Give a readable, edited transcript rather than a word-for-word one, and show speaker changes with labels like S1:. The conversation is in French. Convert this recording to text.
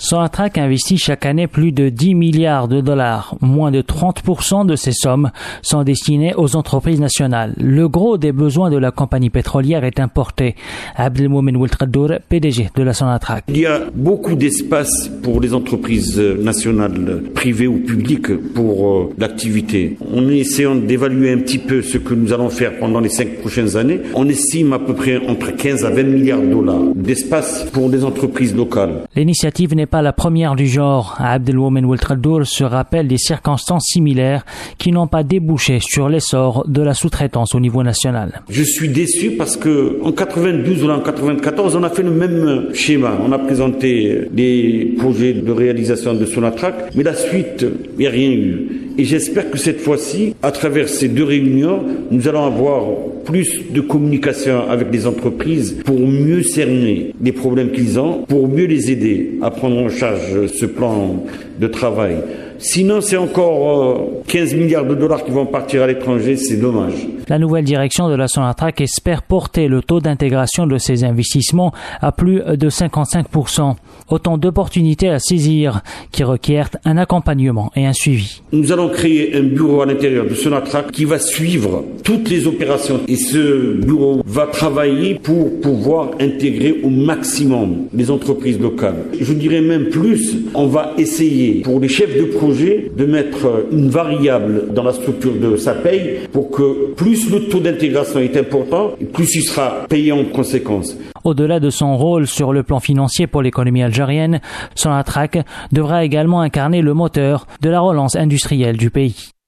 S1: Sonatrach investit chaque année plus de 10 milliards de dollars. Moins de 30% de ces sommes sont destinées aux entreprises nationales. Le gros des besoins de la compagnie pétrolière est importé. Abdelmoumen Oueltradour, PDG de la Sonatrach.
S2: Il y a beaucoup d'espace pour les entreprises nationales, privées ou publiques, pour l'activité. On essaie d'évaluer un petit peu ce que nous allons faire pendant les 5 prochaines années. On estime à peu près entre 15 à 20 milliards de dollars d'espace pour des entreprises locales.
S1: L'initiative n'est pas la première du genre. Abdelmoumen Oueltradour se rappelle des circonstances similaires qui n'ont pas débouché sur l'essor de la sous-traitance au niveau national.
S2: Je suis déçu parce que en 92 ou en 94, on a fait le même schéma. On a présenté des projets de réalisation de Sonatrach, mais la suite, il n'y a rien eu. Et j'espère que cette fois-ci, à travers ces 2 réunions, nous allons avoir plus de communication avec les entreprises pour mieux cerner les problèmes qu'ils ont, pour mieux les aider à prendre en charge ce plan de travail. Sinon, c'est encore 15 milliards de dollars qui vont partir à l'étranger, c'est dommage.
S1: La nouvelle direction de la Sonatrach espère porter le taux d'intégration de ces investissements à plus de 55%. Autant d'opportunités à saisir qui requièrent un accompagnement et un suivi.
S2: Nous allons créer un bureau à l'intérieur de Sonatrach qui va suivre toutes les opérations. Et ce bureau va travailler pour pouvoir intégrer au maximum les entreprises locales. Je dirais même plus, on va essayer pour les chefs de projet de mettre une variable dans la structure de sa paye pour que plus le taux d'intégration est important, plus il sera payé en conséquence.
S1: Au-delà de son rôle sur le plan financier pour l'économie algérienne, Sonatrach devra également incarner le moteur de la relance industrielle du pays.